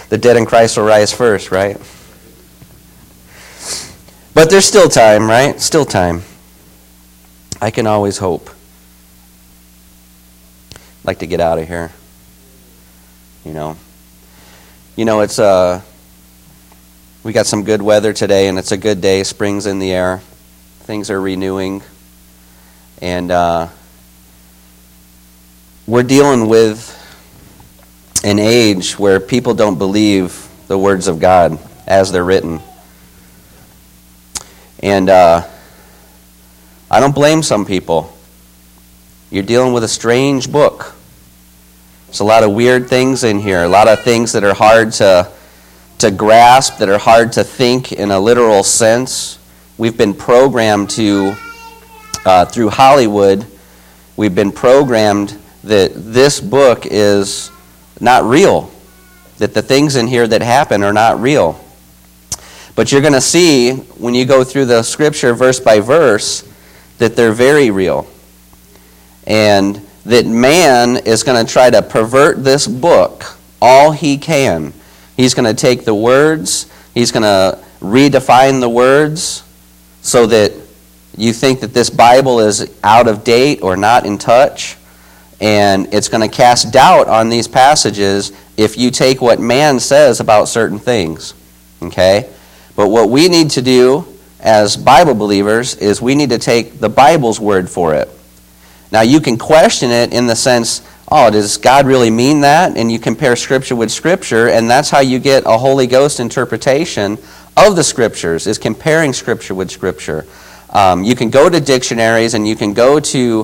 the dead in Christ will rise first, right? But there's still time, right? Still time. I can always hope. I'd like to get out of here. You know, it's we got some good weather today, and it's a good day. Spring's in the air. Things are renewing. And we're dealing with an age where people don't believe the words of God as they're written. And I don't blame some people. You're dealing with a strange book. There's a lot of weird things in here, a lot of things that are hard to grasp, that are hard to think in a literal sense. We've been programmed to, through Hollywood, we've been programmed that this book is not real, that the things in here that happen are not real. But you're going to see, when you go through the scripture verse by verse, that they're very real. And that man is going to try to pervert this book all he can. He's going to take the words, he's going to redefine the words so that you think that this Bible is out of date or not in touch. And it's going to cast doubt on these passages if you take what man says about certain things. Okay? But what we need to do as Bible believers is we need to take the Bible's word for it. Now you can question it in the sense, oh, does God really mean that? And you compare Scripture with Scripture, and that's how you get a Holy Ghost interpretation of the Scriptures, is comparing Scripture with Scripture. You can go to dictionaries and you can go to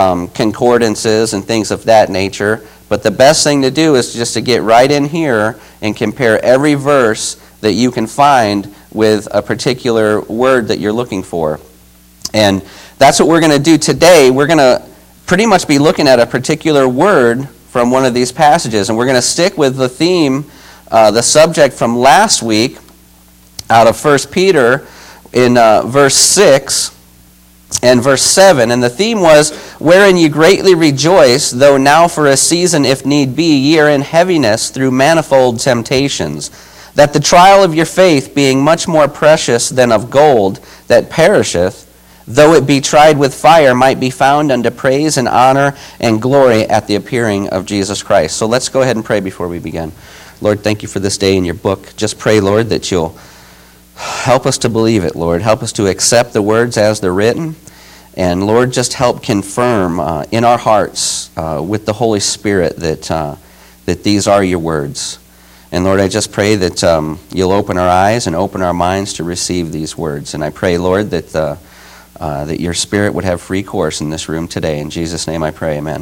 concordances and things of that nature, but the best thing to do is just to get right in here and compare every verse that you can find with a particular word that you're looking for. And that's what we're going to do today. We're going to pretty much be looking at a particular word from one of these passages, and we're going to stick with the theme, the subject from last week out of 1 Peter in verse 6 and verse 7. And the theme was, wherein ye greatly rejoice, though now for a season, if need be, ye are in heaviness through manifold temptations, that the trial of your faith, being much more precious than of gold that perisheth, though it be tried with fire, might be found unto praise and honor and glory at the appearing of Jesus Christ. So let's go ahead and pray before we begin. Lord, thank you for this day in your book. Just pray, Lord, that you'll help us to believe it, Lord. Help us to accept the words as they're written. And Lord, just help confirm in our hearts with the Holy Spirit that these are your words. And Lord, I just pray that you'll open our eyes and open our minds to receive these words. And I pray, Lord, that your Spirit would have free course in this room today. In Jesus' name I pray, amen.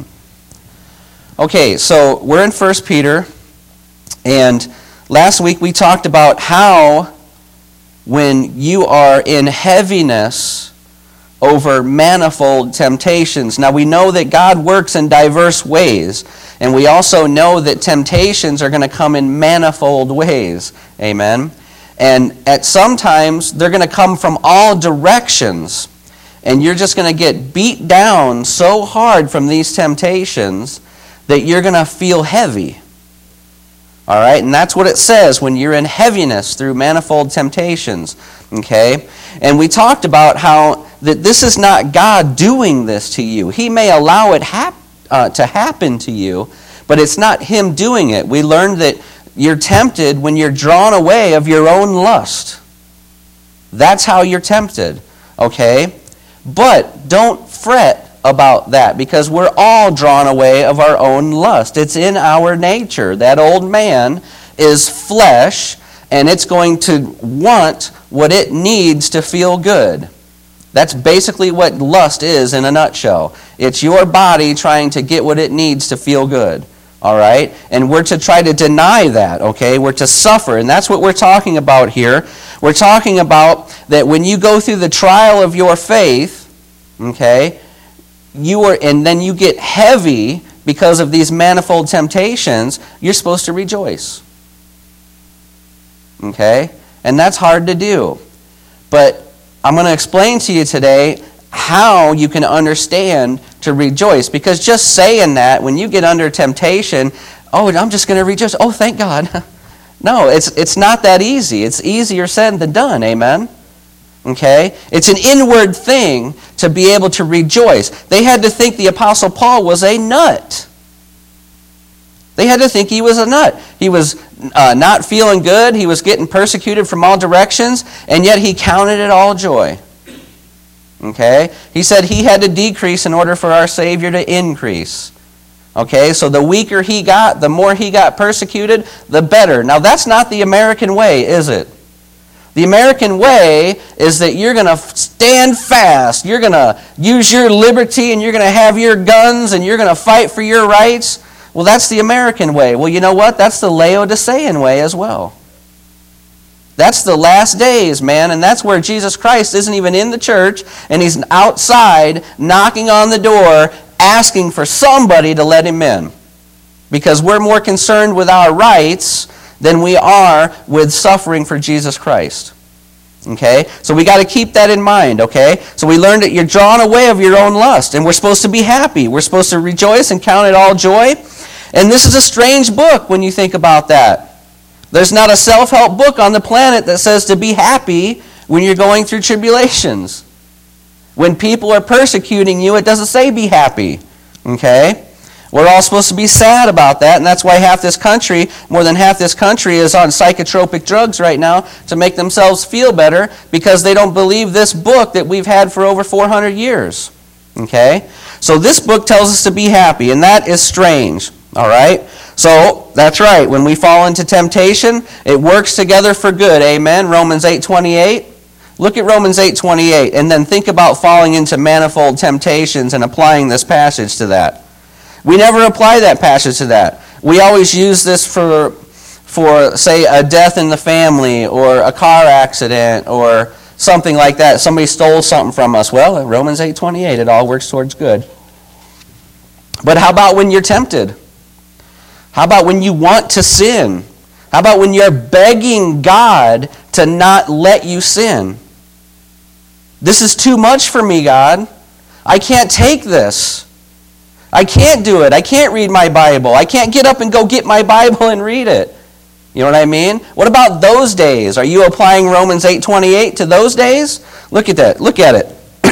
Okay, so we're in 1 Peter, and last week we talked about how when you are in heaviness over manifold temptations. Now we know that God works in diverse ways, and we also know that temptations are going to come in manifold ways. Amen. And at sometimes they're going to come from all directions, and you're just going to get beat down so hard from these temptations that you're going to feel heavy. All right, and that's what it says when you're in heaviness through manifold temptations. Okay, and we talked about how that this is not God doing this to you. He may allow it to happen to you, but it's not Him doing it. We learned that you're tempted when you're drawn away of your own lust. That's how you're tempted. Okay, but don't fret about that, because we're all drawn away of our own lust. It's in our nature. That old man is flesh, and it's going to want what it needs to feel good. That's basically what lust is in a nutshell. It's your body trying to get what it needs to feel good. All right? And we're to try to deny that, okay? We're to suffer, and that's what we're talking about here. We're talking about that when you go through the trial of your faith, okay, and then you get heavy because of these manifold temptations, you're supposed to rejoice. Okay? And that's hard to do. But I'm going to explain to you today how you can understand to rejoice. Because just saying that, when you get under temptation, oh, I'm just going to rejoice. Oh, thank God. No, it's not that easy. It's easier said than done, amen? Okay? It's an inward thing to be able to rejoice. They had to think the Apostle Paul was a nut. They had to think he was a nut. He was not feeling good. He was getting persecuted from all directions, and yet he counted it all joy. Okay? He said he had to decrease in order for our Savior to increase. Okay? So the weaker he got, the more he got persecuted, the better. Now that's not the American way, is it? The American way is that you're going to stand fast. You're going to use your liberty, and you're going to have your guns, and you're going to fight for your rights. Well, that's the American way. Well, you know what? That's the Laodicean way as well. That's the last days, man, and that's where Jesus Christ isn't even in the church, and he's outside knocking on the door, asking for somebody to let him in. Because we're more concerned with our rights than we are with suffering for Jesus Christ. Okay? So we got to keep that in mind, okay? So we learned that you're drawn away of your own lust, and we're supposed to be happy. We're supposed to rejoice and count it all joy. And this is a strange book when you think about that. There's not a self-help book on the planet that says to be happy when you're going through tribulations. When people are persecuting you, it doesn't say be happy. Okay? We're all supposed to be sad about that, and that's why half this country, more than half this country, is on psychotropic drugs right now to make themselves feel better because they don't believe this book that we've had for over 400 years. Okay? So this book tells us to be happy, and that is strange. All right? So, that's right. When we fall into temptation, it works together for good. Amen? Romans 8:28. Look at Romans 8:28, and then think about falling into manifold temptations and applying this passage to that. We never apply that passage to that. We always use this for say, a death in the family or a car accident or something like that. Somebody stole something from us. Well, Romans 8:28, it all works towards good. But how about when you're tempted? How about when you want to sin? How about when you're begging God to not let you sin? This is too much for me, God. I can't take this. I can't do it. I can't read my Bible. I can't get up and go get my Bible and read it. You know what I mean? What about those days? Are you applying Romans 8:28 to those days? Look at that. Look at it.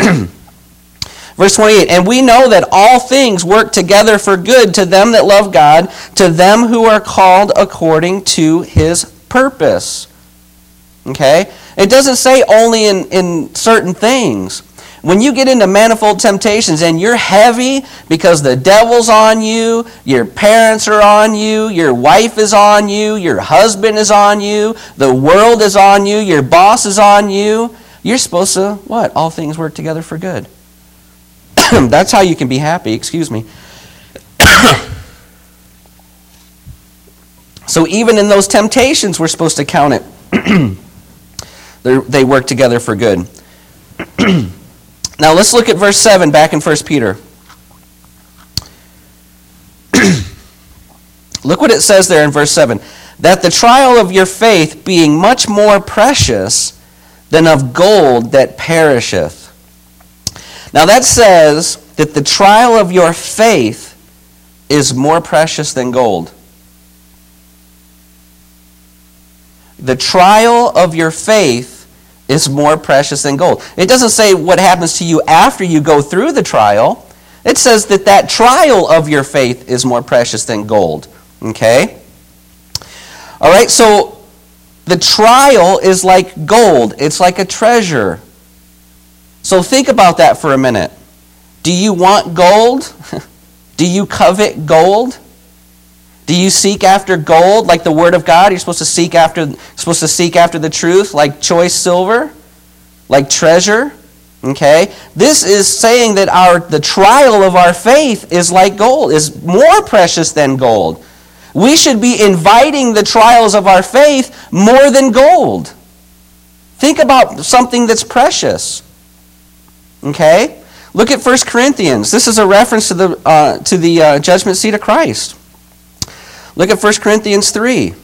Verse 28, and we know that all things work together for good to them that love God, to them who are called according to his purpose. Okay? It doesn't say only in certain things. When you get into manifold temptations and you're heavy because the devil's on you, your parents are on you, your wife is on you, your husband is on you, the world is on you, your boss is on you, you're supposed to, what? All things work together for good. That's how you can be happy, excuse me. So even in those temptations, we're supposed to count it. They work together for good. Now let's look at verse 7 back in 1 Peter. Look what it says there in verse 7. That the trial of your faith being much more precious than of gold that perisheth. Now that says that the trial of your faith is more precious than gold. The trial of your faith is more precious than gold. It doesn't say what happens to you after you go through the trial. It says that that trial of your faith is more precious than gold. Okay? All right, so the trial is like gold. It's like a treasure. So think about that for a minute. Do you want gold? Do you covet gold? Do you seek after gold like the Word of God? You're supposed to seek after the truth like choice silver, like treasure. Okay? This is saying that the trial of our faith is like gold, is more precious than gold. We should be inviting the trials of our faith more than gold. Think about something that's precious. Okay? Look at 1 Corinthians. This is a reference to the judgment seat of Christ. Look at 1 Corinthians 3.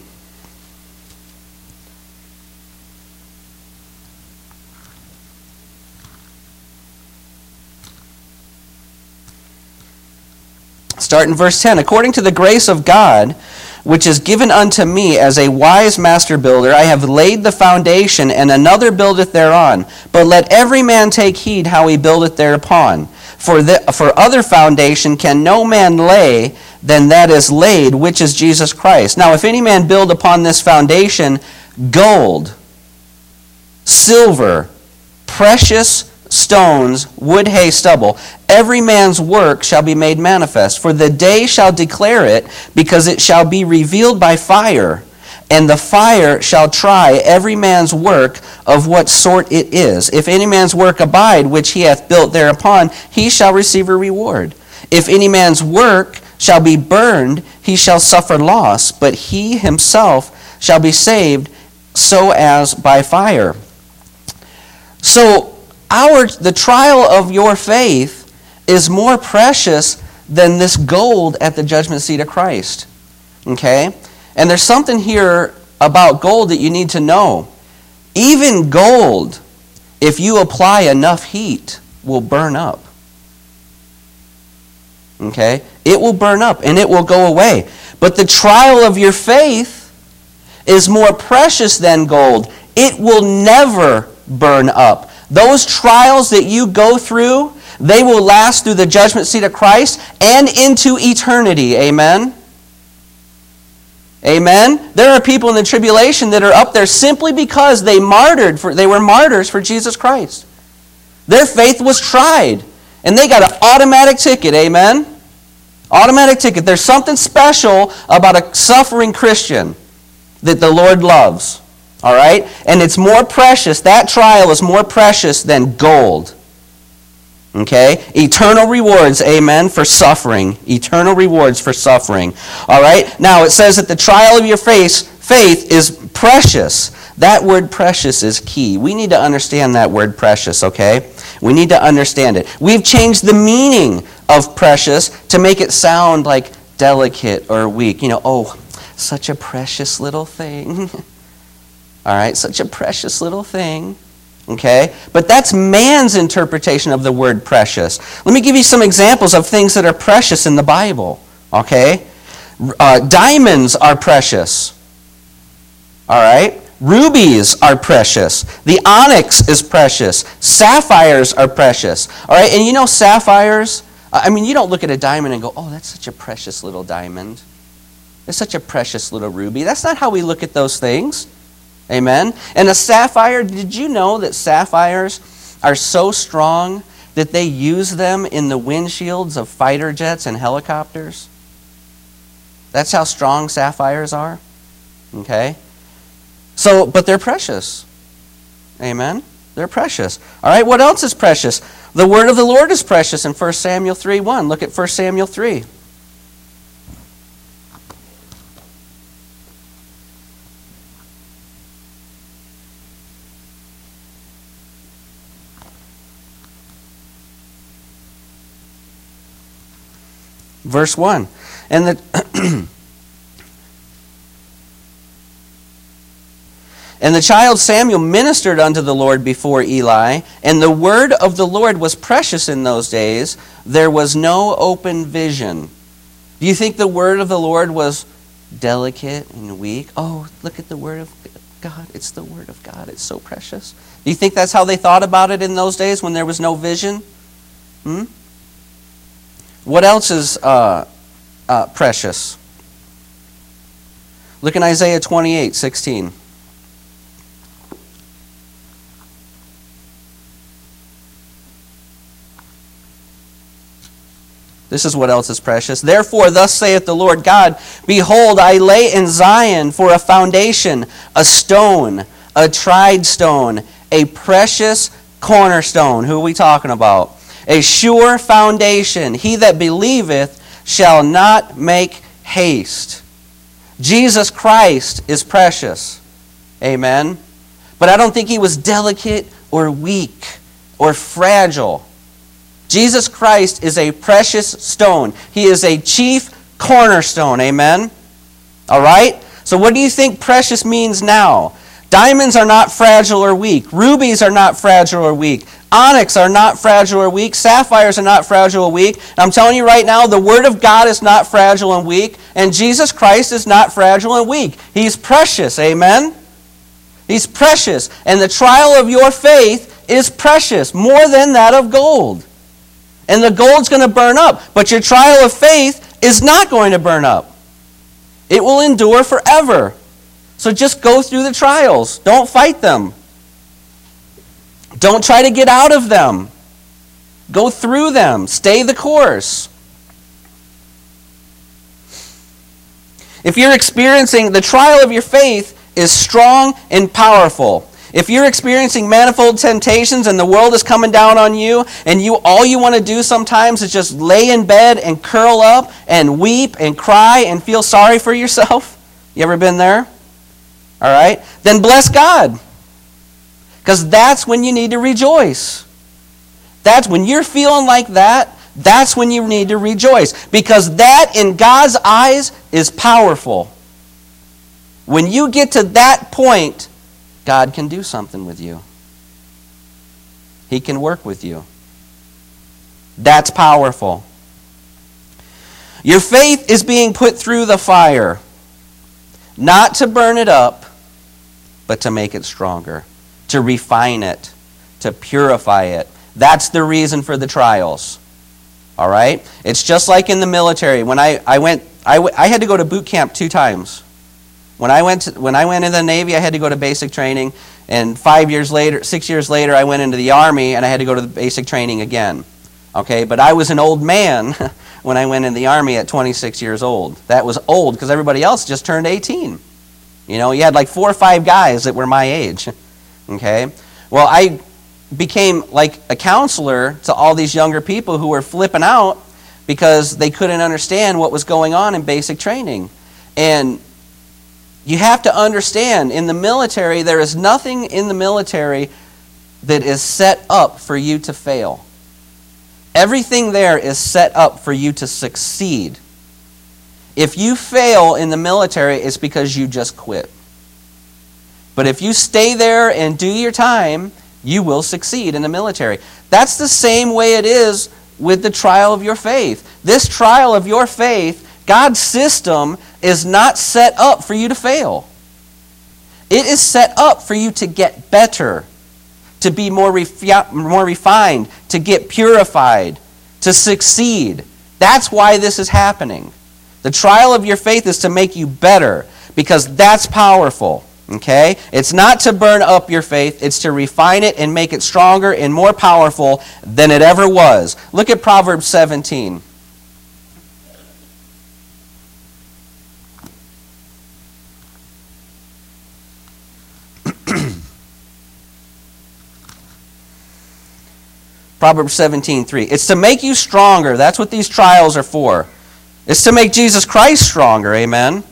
Start in verse 10. According to the grace of God, which is given unto me as a wise master builder. I have laid the foundation, and another buildeth thereon. But let every man take heed how he buildeth thereupon. For other foundation can no man lay than that is laid, which is Jesus Christ. Now if any man build upon this foundation gold, silver, precious stones, wood, hay, stubble, every man's work shall be made manifest. For the day shall declare it, because it shall be revealed by fire. And the fire shall try every man's work of what sort it is. If any man's work abide, which he hath built thereupon, he shall receive a reward. If any man's work shall be burned, he shall suffer loss, but he himself shall be saved, so as by fire. So the trial of your faith is more precious than this gold at the judgment seat of Christ. Okay? And there's something here about gold that you need to know. Even gold, if you apply enough heat, will burn up. Okay? It will burn up and it will go away. But the trial of your faith is more precious than gold. It will never burn up. Those trials that you go through, they will last through the judgment seat of Christ and into eternity. Amen? Amen? There are people in the tribulation that are up there simply because they were martyrs for Jesus Christ. Their faith was tried, and they got an automatic ticket. Amen? Automatic ticket. There's something special about a suffering Christian that the Lord loves. All right? And it's more precious. That trial is more precious than gold. Okay? Eternal rewards, amen, for suffering. Eternal rewards for suffering. All right? Now, it says that the trial of your faith is precious. That word precious is key. We need to understand that word precious, okay? We need to understand it. We've changed the meaning of precious to make it sound like delicate or weak. You know, oh, such a precious little thing. All right? Such a precious little thing. Okay? But that's man's interpretation of the word precious. Let me give you some examples of things that are precious in the Bible. Okay? Diamonds are precious. All right? Rubies are precious. The onyx is precious. Sapphires are precious. All right? And you know sapphires, I mean, you don't look at a diamond and go, oh, that's such a precious little diamond. It's such a precious little ruby. That's not how we look at those things. Amen? And a sapphire, did you know that sapphires are so strong that they use them in the windshields of fighter jets and helicopters? That's how strong sapphires are. Okay? So, but they're precious. Amen? They're precious. All right, what else is precious? The word of the Lord is precious in 1 Samuel 3:1. Look at 1 Samuel 3. Verse 1. And the child Samuel ministered unto the Lord before Eli, and the word of the Lord was precious in those days. There was no open vision. Do you think the word of the Lord was delicate and weak? Oh, look at the word of God. It's the word of God. It's so precious. Do you think that's how they thought about it in those days when there was no vision? What else is precious? Look in Isaiah 28:16. This is what else is precious. Therefore, thus saith the Lord God, behold, I lay in Zion for a foundation, a stone, a tried stone, a precious cornerstone. Who are we talking about? A sure foundation. He that believeth shall not make haste. Jesus Christ is precious. Amen. But I don't think he was delicate or weak or fragile. Jesus Christ is a precious stone. He is a chief cornerstone. Amen. All right? So what do you think precious means now? Diamonds are not fragile or weak. Rubies are not fragile or weak. Onyx are not fragile or weak. Sapphires are not fragile or weak. And I'm telling you right now, the Word of God is not fragile and weak, and Jesus Christ is not fragile and weak. He's precious, amen? He's precious, and the trial of your faith is precious, more than that of gold. And the gold's going to burn up, but your trial of faith is not going to burn up. It will endure forever. So just go through the trials. Don't fight them. Don't try to get out of them. Go through them. Stay the course. If you're experiencing the trial of your faith is strong and powerful. If you're experiencing manifold temptations and the world is coming down on you, and all you want to do sometimes is just lay in bed and curl up and weep and cry and feel sorry for yourself. You ever been there? All right? Then bless God. Because that's when you need to rejoice. That's when you're feeling like that, that's when you need to rejoice. Because that, in God's eyes, is powerful. When you get to that point, God can do something with you. He can work with you. That's powerful. Your faith is being put through the fire, not to burn it up, but to make it stronger, to refine it, to purify it. That's the reason for the trials. All right? It's just like in the military. When I had to go to boot camp 2 times. When I went in the Navy, I had to go to basic training, and 6 years later, I went into the Army, and I had to go to the basic training again. Okay, but I was an old man when I went in the Army at 26 years old. That was old because everybody else just turned 18. You know, you had like 4 or 5 guys that were my age. Okay, well, I became like a counselor to all these younger people who were flipping out because they couldn't understand what was going on in basic training. And you have to understand, in the military, there is nothing in the military that is set up for you to fail. Everything there is set up for you to succeed. If you fail in the military, it's because you just quit. But if you stay there and do your time, you will succeed in the military. That's the same way it is with the trial of your faith. This trial of your faith, God's system is not set up for you to fail. It is set up for you to get better, to be more refined, to get purified, to succeed. That's why this is happening. The trial of your faith is to make you better, because that's powerful. Okay? It's not to burn up your faith. It's to refine it and make it stronger and more powerful than it ever was. Look at Proverbs 17. Proverbs 17:3. It's to make you stronger. That's what these trials are for. It's to make Jesus Christ stronger. Amen.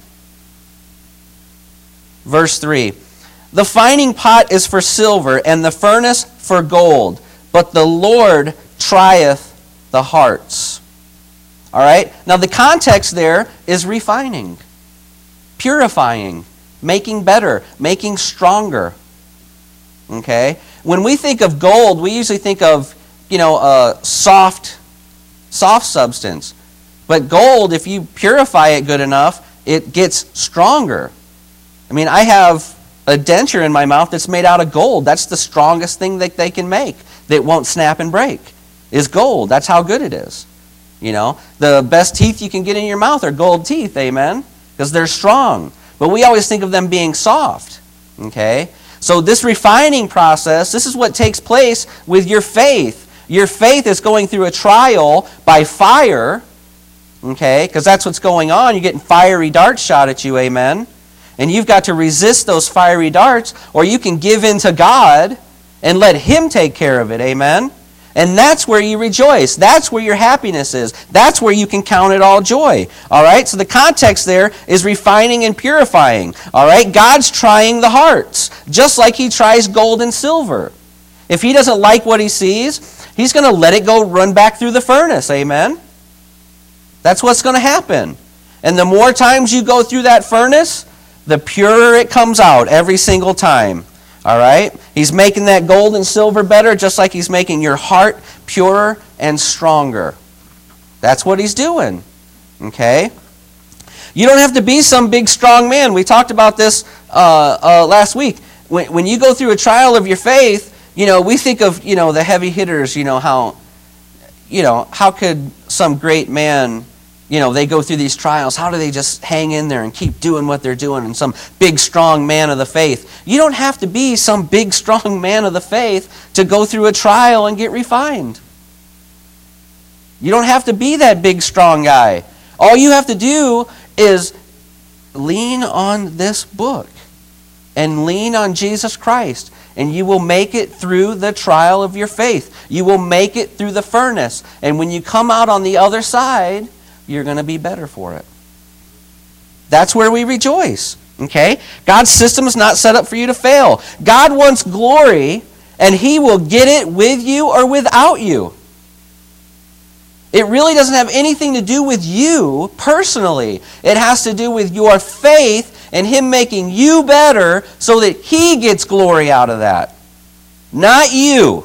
Verse 3. The fining pot is for silver, and the furnace for gold, but the Lord trieth the hearts. All right? Now the context there is refining, purifying, making better, making stronger. Okay? When we think of gold, we usually think of, soft substance. But gold, if you purify it good enough, it gets stronger. I mean, I have a denture in my mouth that's made out of gold. That's the strongest thing that they can make that won't snap and break, is gold. That's how good it is. You know, the best teeth you can get in your mouth are gold teeth, amen? Because they're strong. But we always think of them being soft, okay? So this refining process, this is what takes place with your faith. Your faith is going through a trial by fire, okay? Because that's what's going on. You're getting fiery darts shot at you, amen? And you've got to resist those fiery darts, or you can give in to God and let Him take care of it, amen? And that's where you rejoice. That's where your happiness is. That's where you can count it all joy. All right? So the context there is refining and purifying. All right? God's trying the hearts, just like He tries gold and silver. If He doesn't like what He sees, He's going to let it go run back through the furnace. Amen? That's what's going to happen. And the more times you go through that furnace, the purer it comes out every single time. All right? He's making that gold and silver better, just like he's making your heart purer and stronger. That's what he's doing. Okay? You don't have to be some big, strong man. We talked about this last week. When you go through a trial of your faith, we think of, the heavy hitters, how could some great man, they go through these trials. How do they just hang in there and keep doing what they're doing? And some big, strong man of the faith. You don't have to be some big, strong man of the faith to go through a trial and get refined. You don't have to be that big, strong guy. All you have to do is lean on this book and lean on Jesus Christ, and you will make it through the trial of your faith. You will make it through the furnace. And when you come out on the other side, you're going to be better for it. That's where we rejoice. Okay? God's system is not set up for you to fail. God wants glory, and He will get it with you or without you. It really doesn't have anything to do with you personally. It has to do with your faith and Him making you better so that He gets glory out of that. Not you.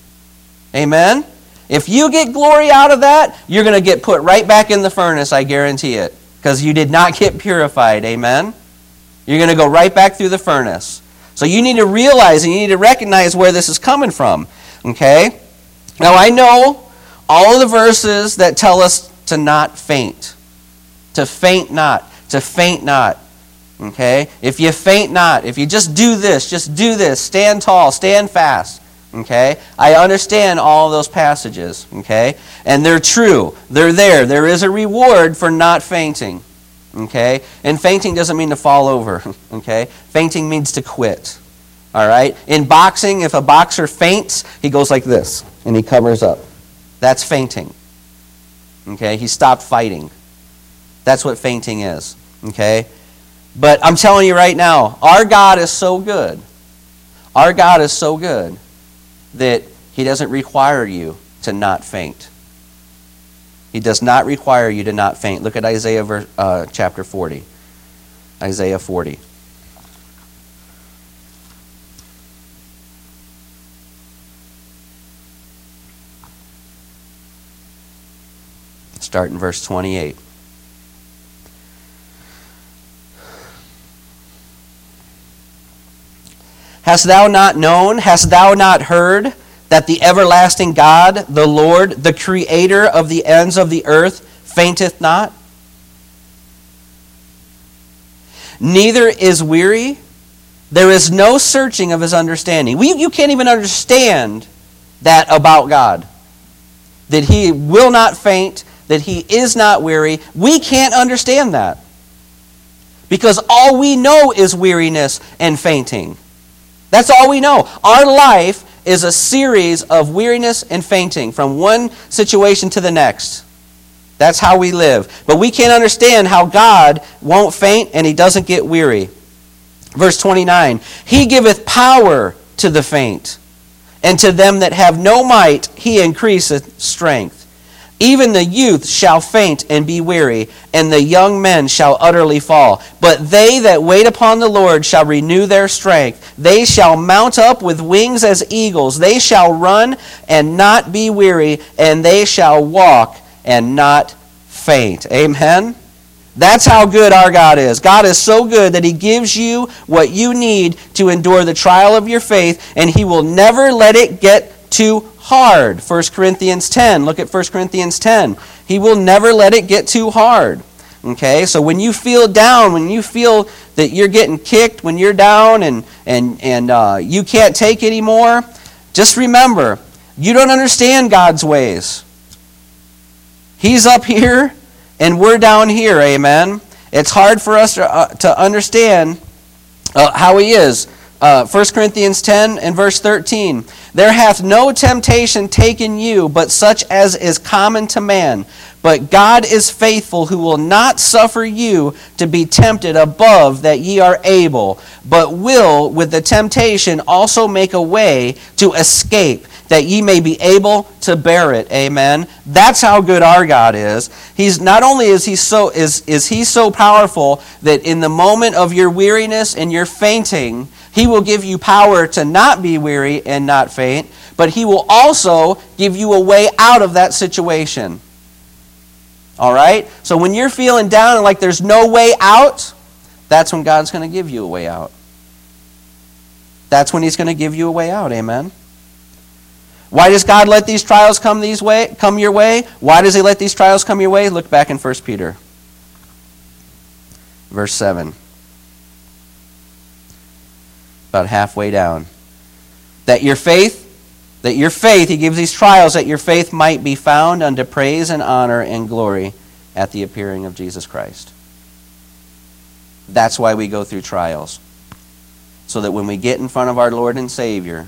Amen? If you get glory out of that, you're going to get put right back in the furnace, I guarantee it. Because you did not get purified. Amen? You're going to go right back through the furnace. So you need to realize and you need to recognize where this is coming from. Okay? Now I know all of the verses that tell us to not faint. To faint not. To faint not. Okay? If you faint not, if you just do this, stand tall, stand fast. Okay? I understand all of those passages. Okay? And they're true. They're there. There is a reward for not fainting. Okay? And fainting doesn't mean to fall over. Okay? Fainting means to quit. All right? In boxing, if a boxer faints, he goes like this, and he covers up. That's fainting. Okay? He stopped fighting. That's what fainting is. Okay? But I'm telling you right now, our God is so good. Our God is so good that He doesn't require you to not faint. He does not require you to not faint. Look at Isaiah chapter 40. Isaiah 40. Start in verse 28. Hast thou not known, hast thou not heard, that the everlasting God, the Lord, the Creator of the ends of the earth, fainteth not? Neither is weary. There is no searching of His understanding. You can't even understand that about God. That He will not faint, that He is not weary. We can't understand that. Because all we know is weariness and fainting. That's all we know. Our life is a series of weariness and fainting from one situation to the next. That's how we live. But we can't understand how God won't faint and He doesn't get weary. Verse 29, He giveth power to the faint, and to them that have no might He increaseth strength. Even the youth shall faint and be weary, and the young men shall utterly fall. But they that wait upon the Lord shall renew their strength. They shall mount up with wings as eagles. They shall run and not be weary, and they shall walk and not faint. Amen? That's how good our God is. God is so good that He gives you what you need to endure the trial of your faith, and He will never let it get too hard. 1 Corinthians 10. Look at 1 Corinthians 10. He will never let it get too hard. Okay? So when you feel down, when you feel that you're getting kicked, when you're down and you can't take anymore, just remember, you don't understand God's ways. He's up here and we're down here. Amen? It's hard for us to understand how He is. 1 Corinthians 10 and verse 13. There hath no temptation taken you, but such as is common to man. But God is faithful, who will not suffer you to be tempted above that ye are able, but will with the temptation also make a way to escape, that ye may be able to bear it. Amen. That's how good our God is. He's not only is he so powerful that in the moment of your weariness and your fainting, he will give you power to not be weary and not faint, but he will also give you a way out of that situation. All right? So when you're feeling down and like there's no way out, that's when God's going to give you a way out. That's when he's going to give you a way out. Amen. Why does God let these trials come your way? Why does he let these trials come your way? Look back in 1 Peter. Verse 7. About halfway down. That your faith, he gives these trials, that your faith might be found unto praise and honor and glory at the appearing of Jesus Christ. That's why we go through trials. So that when we get in front of our Lord and Savior,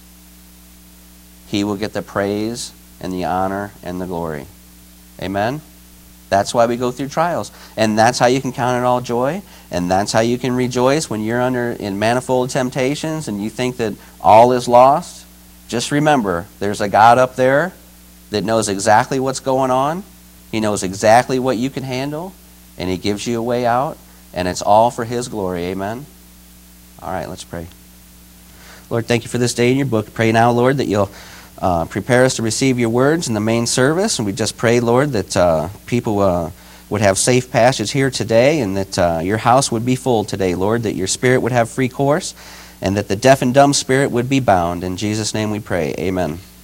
he will get the praise and the honor and the glory. Amen? That's why we go through trials. And that's how you can count it all joy. And that's how you can rejoice when you're in manifold temptations and you think that all is lost. Just remember, there's a God up there that knows exactly what's going on. He knows exactly what you can handle. And he gives you a way out. And it's all for his glory. Amen? All right, let's pray. Lord, thank you for this day in your book. Pray now, Lord, that you'll prepare us to receive your words in the main service. And we just pray, Lord, that people would have safe passage here today, and that your house would be full today, Lord, that your spirit would have free course, and that the deaf and dumb spirit would be bound. In Jesus' name we pray. Amen.